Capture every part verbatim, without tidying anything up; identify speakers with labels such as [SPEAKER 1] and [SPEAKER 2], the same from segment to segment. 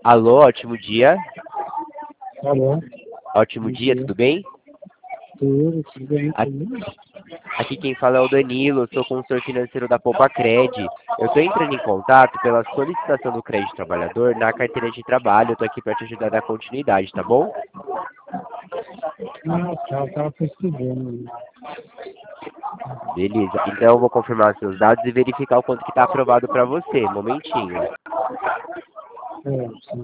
[SPEAKER 1] Alô, ótimo dia.
[SPEAKER 2] Alô,
[SPEAKER 1] Ótimo
[SPEAKER 2] bom
[SPEAKER 1] dia,
[SPEAKER 2] dia.
[SPEAKER 1] tudo bem?
[SPEAKER 2] Tudo, tudo bem,
[SPEAKER 1] A-
[SPEAKER 2] tudo?
[SPEAKER 1] Aqui quem fala é o Danilo, eu sou consultor financeiro da Poupa Cred. Eu estou entrando em contato pela solicitação do crédito trabalhador na carteira de trabalho. Eu estou aqui para te ajudar a dar continuidade, tá bom?
[SPEAKER 2] Ah, tá, eu tava pesquisando.
[SPEAKER 1] Beleza. Então eu vou confirmar seus dados e verificar o quanto que está aprovado para você. Momentinho.
[SPEAKER 2] É, sim.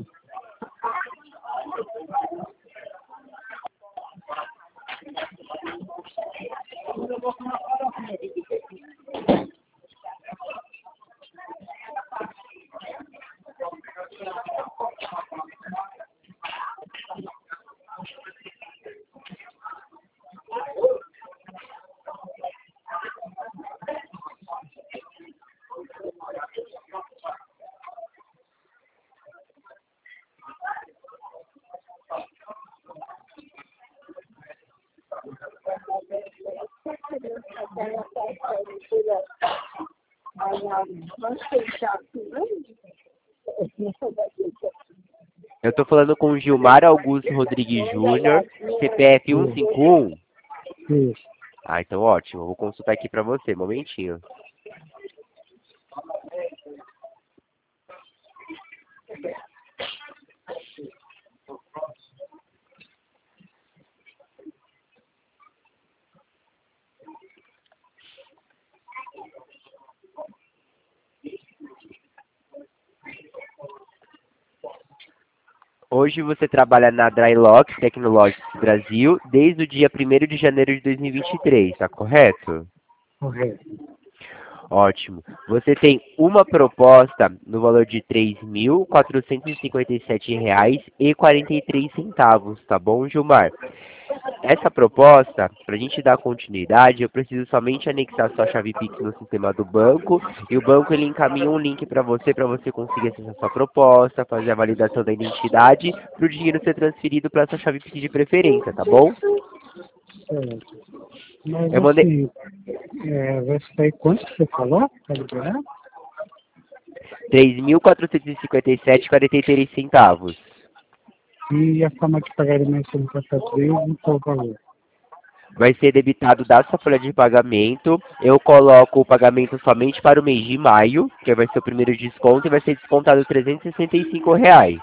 [SPEAKER 1] Eu estou falando com Gilmar Augusto Rodrigues Júnior, C P F um cinco um.
[SPEAKER 2] Isso.
[SPEAKER 1] Ah, então ótimo. Eu vou consultar aqui para você. Momentinho. Hoje você trabalha na Drylock Technologies Brasil desde o dia primeiro de janeiro de dois mil e vinte e três, tá correto?
[SPEAKER 2] Correto.
[SPEAKER 1] Ótimo. Você tem uma proposta no valor de três mil quatrocentos e cinquenta e sete reais e quarenta e três centavos, tá bom, Gilmar? Essa proposta, para a gente dar continuidade, eu preciso somente anexar sua chave Pix no sistema do banco e o banco ele encaminha um link para você, para você conseguir acessar sua proposta, fazer a validação da identidade, para o dinheiro ser transferido para sua chave Pix de preferência, tá bom?
[SPEAKER 2] Certo. Mas
[SPEAKER 1] Eu mandei
[SPEAKER 2] assim, é, vai sair quanto que você falou? Tá liberado?
[SPEAKER 1] três mil quatrocentos e cinquenta e sete reais e quarenta e três centavos.
[SPEAKER 2] E a forma de pagar ele mais cinquenta e três e qual o valor?
[SPEAKER 1] Vai ser debitado da sua folha de pagamento. Eu coloco o pagamento somente para o mês de maio, que vai ser o primeiro desconto, e vai ser descontado trezentos e sessenta e cinco reais.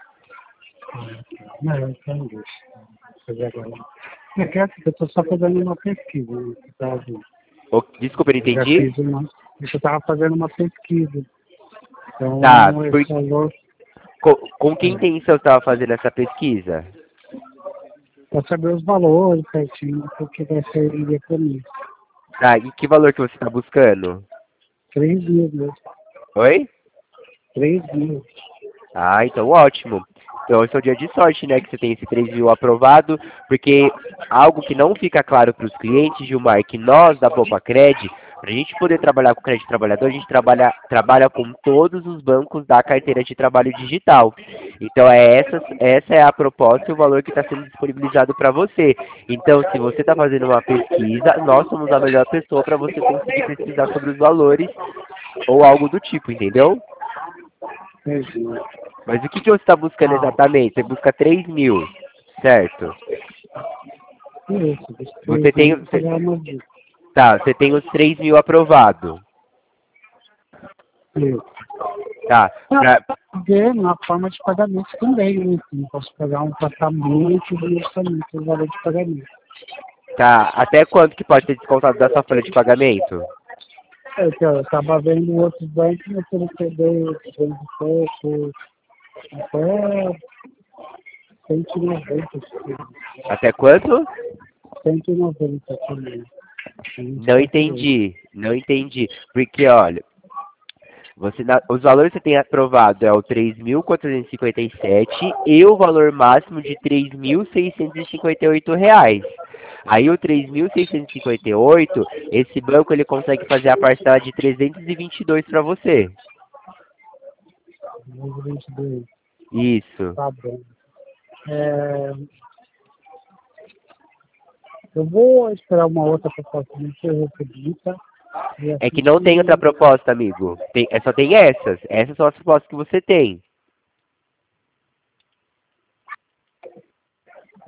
[SPEAKER 2] Não, então deixa. Vou fazer agora. É que assim, eu tô só fazendo uma pesquisa, né, que tá, assim,
[SPEAKER 1] Ô, desculpa, eu não
[SPEAKER 2] eu já
[SPEAKER 1] entendi.
[SPEAKER 2] fiz uma, eu estava fazendo uma pesquisa.
[SPEAKER 1] Tá,
[SPEAKER 2] Então,
[SPEAKER 1] por-
[SPEAKER 2] esse valor,
[SPEAKER 1] com, com que
[SPEAKER 2] é,
[SPEAKER 1] intenção você estava fazendo essa pesquisa?
[SPEAKER 2] para saber os valores certinho, porque vai ser iria para mim.
[SPEAKER 1] Tá, e que valor que você está buscando?
[SPEAKER 2] Três mil mesmo.
[SPEAKER 1] Oi?
[SPEAKER 2] Três mil.
[SPEAKER 1] Ah, então ótimo. Então esse é o dia de sorte, né? Que você tem esse três mil aprovado, porque algo que não fica claro para os clientes, Gilmar, é que nós da Poupa Cred, para a gente poder trabalhar com crédito trabalhador, a gente trabalha, trabalha com todos os bancos da carteira de trabalho digital. Então é essa, essa é a proposta e o valor que está sendo disponibilizado para você. Então, se você está fazendo uma pesquisa, nós somos a melhor pessoa para você conseguir pesquisar sobre os valores ou algo do tipo, entendeu?
[SPEAKER 2] Três mil.
[SPEAKER 1] Mas o que, que você está buscando
[SPEAKER 2] Ah,
[SPEAKER 1] exatamente? Você busca três mil, certo?
[SPEAKER 2] isso, dos
[SPEAKER 1] Você
[SPEAKER 2] três
[SPEAKER 1] tem,
[SPEAKER 2] mil
[SPEAKER 1] você,
[SPEAKER 2] pegar uma dica.
[SPEAKER 1] tá, você tem os três mil aprovado.
[SPEAKER 2] Isso.
[SPEAKER 1] Tá,
[SPEAKER 2] Ah,
[SPEAKER 1] pra,
[SPEAKER 2] ver na forma de pagamento também, né? Não posso pegar um tratamento de orçamento, o valor de pagamento.
[SPEAKER 1] tá, até quanto que pode ser descontado da sua folha de pagamento?
[SPEAKER 2] É, que eu estava vendo outros bancos, mas eu não peguei duzentos e pouco, até cento e noventa.
[SPEAKER 1] Até quanto?
[SPEAKER 2] cento e noventa também.
[SPEAKER 1] Não entendi, não entendi. Porque, olha, você, na- os valores que você tem aprovado é o três mil quatrocentos e cinquenta e sete e o valor máximo de três mil seiscentos e cinquenta e oito reais. Aí o três mil seiscentos e cinquenta e oito, esse banco ele consegue fazer a parcela de trezentos e vinte e dois para você.
[SPEAKER 2] vinte e dois.
[SPEAKER 1] Isso.
[SPEAKER 2] Tá bom. É, eu vou esperar uma outra proposta de ser repetida e
[SPEAKER 1] É que não tem
[SPEAKER 2] assistir.
[SPEAKER 1] outra proposta, amigo. Tem, é, só tem essas. Essas são as propostas que você tem.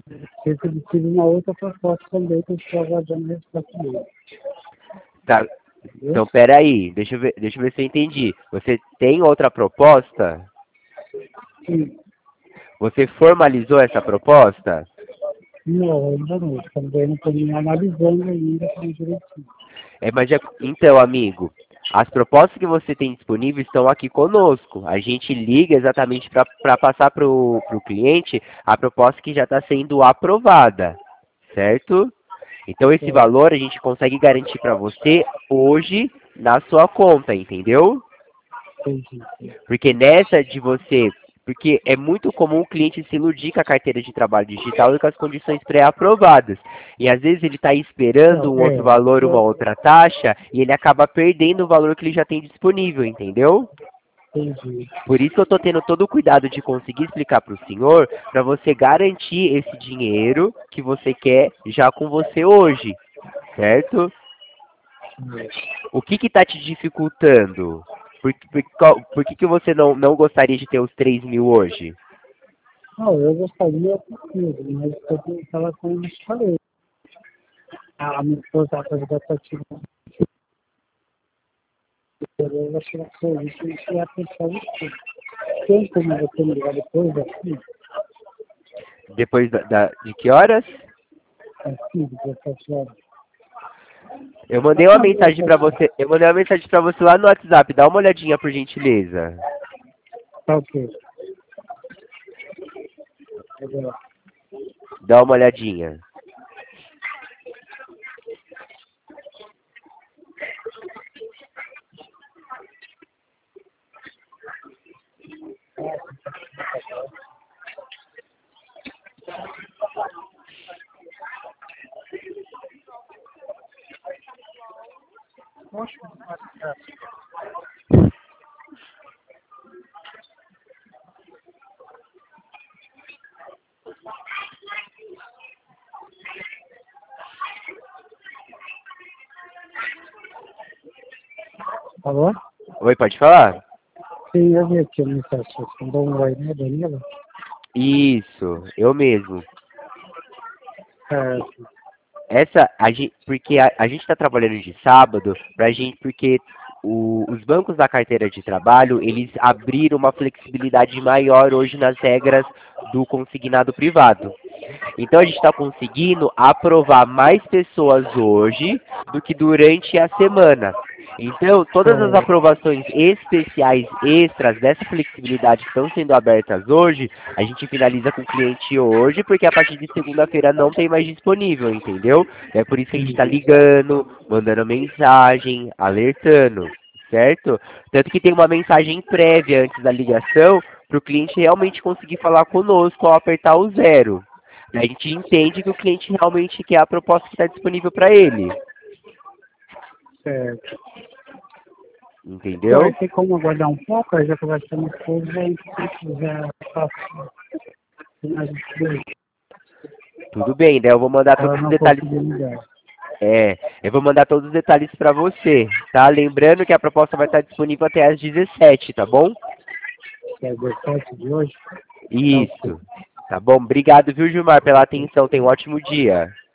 [SPEAKER 2] Eu tive uma outra proposta também que eu estou aguardando a resposta dele.
[SPEAKER 1] Tá. Então, peraí, deixa eu ver, deixa eu ver se eu entendi. Você tem outra proposta?
[SPEAKER 2] Sim.
[SPEAKER 1] Você formalizou essa proposta?
[SPEAKER 2] Não, ainda não. Também não estou me analisando ainda com direitinho.
[SPEAKER 1] É, mas já, então, amigo, as propostas que você tem disponíveis estão aqui conosco. A gente liga exatamente para passar para o cliente a proposta que já está sendo aprovada, certo? Então, esse
[SPEAKER 2] É,
[SPEAKER 1] valor a gente consegue garantir para você hoje na sua conta, entendeu?
[SPEAKER 2] entendi.
[SPEAKER 1] Porque nessa de você... Porque é muito comum o cliente se iludir com a carteira de trabalho digital e com as condições pré-aprovadas. E às vezes ele está esperando
[SPEAKER 2] Não,
[SPEAKER 1] um outro
[SPEAKER 2] é,
[SPEAKER 1] valor, uma
[SPEAKER 2] eu
[SPEAKER 1] outra taxa, e ele acaba perdendo o valor que ele já tem disponível, entendeu?
[SPEAKER 2] entendi.
[SPEAKER 1] Por isso que eu estou tendo todo o cuidado de conseguir explicar para o senhor, para você garantir esse dinheiro que você quer já com você hoje, certo? O que está te dificultando? Por, por, qual- por que, que você não, não gostaria de ter os três mil hoje?
[SPEAKER 2] Não, eu gostaria de tudo, mas eu tenho que falar com eu te falei. A minha esposa está fazendo essa atividade. Eu vou tirar serviço e tirar atenção de tudo. Tem como você me ligar depois assim?
[SPEAKER 1] Depois da, da- de que horas?
[SPEAKER 2] Assim, dezessete horas.
[SPEAKER 1] Eu mandei
[SPEAKER 2] Mas
[SPEAKER 1] uma
[SPEAKER 2] não,
[SPEAKER 1] mensagem para
[SPEAKER 2] dezessete horas.
[SPEAKER 1] você. Eu mandei uma mensagem para você lá no WhatsApp. Dá uma olhadinha por gentileza.
[SPEAKER 2] Tá ok. Eu vou lá.
[SPEAKER 1] Dá uma olhadinha.
[SPEAKER 2] Alô?
[SPEAKER 1] Oi, pode falar?
[SPEAKER 2] Sim, eu vi aqui a mensagem. Você mandou um oi, né, Danilo?
[SPEAKER 1] Isso, eu mesmo.
[SPEAKER 2] Certo.
[SPEAKER 1] Essa, a gente, porque a, a gente está trabalhando de sábado, pra gente, porque o- os bancos da carteira de trabalho, eles abriram uma flexibilidade maior hoje nas regras do consignado privado. Então a gente está conseguindo aprovar mais pessoas hoje do que durante a semana. Então, todas as
[SPEAKER 2] Certo.
[SPEAKER 1] aprovações especiais extras dessa flexibilidade que estão sendo abertas hoje, a gente finaliza com o cliente hoje, porque a partir de segunda-feira não tem mais disponível, entendeu? É por isso que a gente está
[SPEAKER 2] Entendi.
[SPEAKER 1] ligando, mandando mensagem, alertando, certo? Tanto que tem uma mensagem prévia antes da ligação para o cliente realmente conseguir falar conosco ao apertar o zero. A gente entende que o cliente realmente quer a proposta que está disponível para ele.
[SPEAKER 2] Certo. Então, aí
[SPEAKER 1] Entendeu?
[SPEAKER 2] tem como aguardar um pouco, aí já conversa com a minha esposa e se quiser faço a gente
[SPEAKER 1] Tudo bem, né? Eu vou mandar
[SPEAKER 2] ela
[SPEAKER 1] todos os
[SPEAKER 2] não
[SPEAKER 1] detalhes.
[SPEAKER 2] conseguir ligar.
[SPEAKER 1] É, eu vou mandar todos os detalhes para você, tá? Lembrando que a proposta vai estar disponível até às dezessete, tá bom?
[SPEAKER 2] Que é dezessete de hoje. Tá ok.
[SPEAKER 1] Isso. Tá bom? Obrigado, viu, Gilmar, pela atenção. Tenha um ótimo dia.